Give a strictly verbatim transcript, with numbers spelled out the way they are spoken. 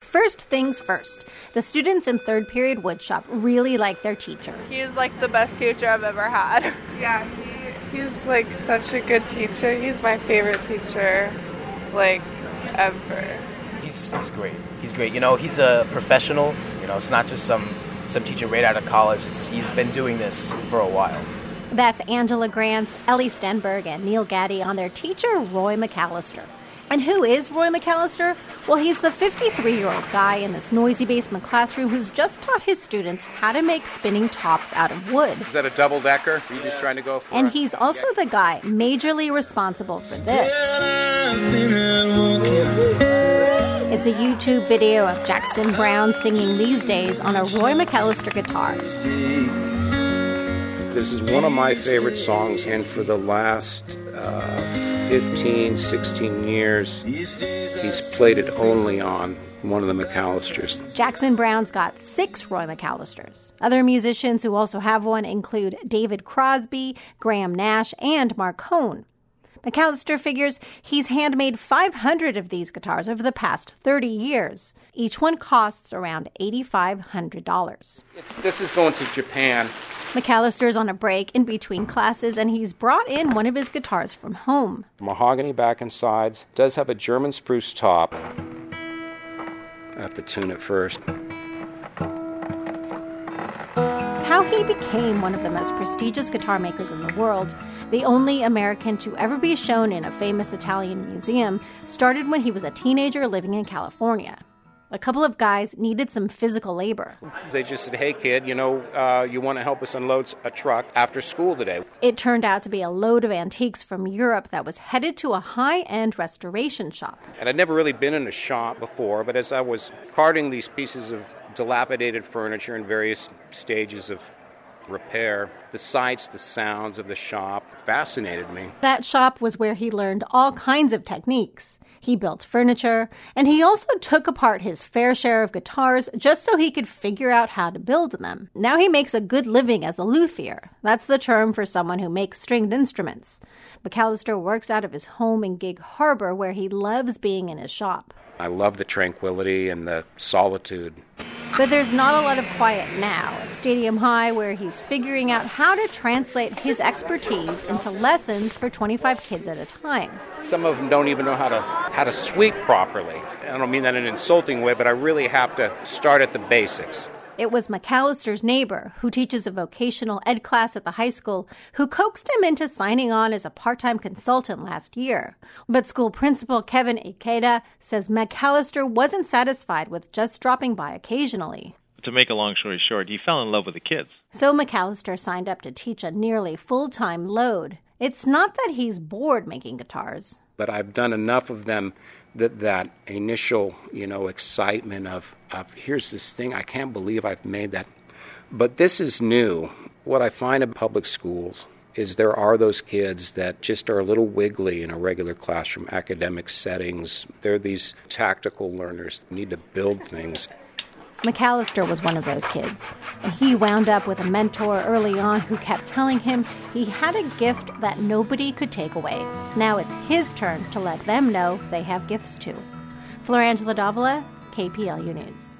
First things first, the students in third period woodshop really like their teacher. He's like the best teacher I've ever had. Yeah, he, he's like such a good teacher. He's my favorite teacher, like, ever. He's, he's great. He's great. You know, he's a professional. You know, it's not just some, some teacher right out of college. It's, he's been doing this for a while. That's Angela Grant, Ellie Stenberg, and Neil Gaddy on their teacher, Roy McAllister. And who is Roy McAllister? Well, he's the fifty-three-year-old guy in this noisy basement classroom who's just taught his students how to make spinning tops out of wood. Is that a double-decker? Are you just trying to go for And it? he's also the guy majorly responsible for this. It's a YouTube video of Jackson Browne singing These Days on a Roy McAllister guitar. This is one of my favorite songs, and for the last uh, fifteen, sixteen years, he's played it only on one of the McAllisters. Jackson Browne's got six Roy McAllisters. Other musicians who also have one include David Crosby, Graham Nash, and Marcone. McAllister figures he's handmade five hundred of these guitars over the past thirty years. Each one costs around eight thousand five hundred dollars. It's, this is going to Japan. McAllister's on a break in between classes, and he's brought in one of his guitars from home. Mahogany back and sides. Does have a German spruce top. I have to tune it first. How he became one of the most prestigious guitar makers in the world, the only American to ever be shown in a famous Italian museum, started when he was a teenager living in California. A couple of guys needed some physical labor. They just said, hey, kid, you know, uh, you want to help us unload a truck after school today? It turned out to be a load of antiques from Europe that was headed to a high-end restoration shop. And I'd never really been in a shop before, but as I was carting these pieces of dilapidated furniture in various stages of repair, the sights, the sounds of the shop fascinated me. That shop was where he learned all kinds of techniques. He built furniture, and he also took apart his fair share of guitars just so he could figure out how to build them. Now he makes a good living as a luthier. That's the term for someone who makes stringed instruments. McAllister works out of his home in Gig Harbor, where he loves being in his shop. I love the tranquility and the solitude. But there's not a lot of quiet now at Stadium High, where he's figuring out how to translate his expertise into lessons for twenty-five kids at a time. Some of them don't even know how to how to sweep properly. I don't mean that in an insulting way, but I really have to start at the basics. It was McAllister's neighbor, who teaches a vocational ed class at the high school, who coaxed him into signing on as a part-time consultant last year. But school principal Kevin Ikeda says McAllister wasn't satisfied with just dropping by occasionally. To make a long story short, he fell in love with the kids. So McAllister signed up to teach a nearly full-time load. It's not that he's bored making guitars. But I've done enough of them that that initial, you know, excitement of, of here's this thing, I can't believe I've made that. But this is new. What I find in public schools is there are those kids that just are a little wiggly in a regular classroom, academic settings. They're these tactical learners that need to build things. McAllister was one of those kids, and he wound up with a mentor early on who kept telling him he had a gift that nobody could take away. Now it's his turn to let them know they have gifts too. Florangela Davila, K P L U News.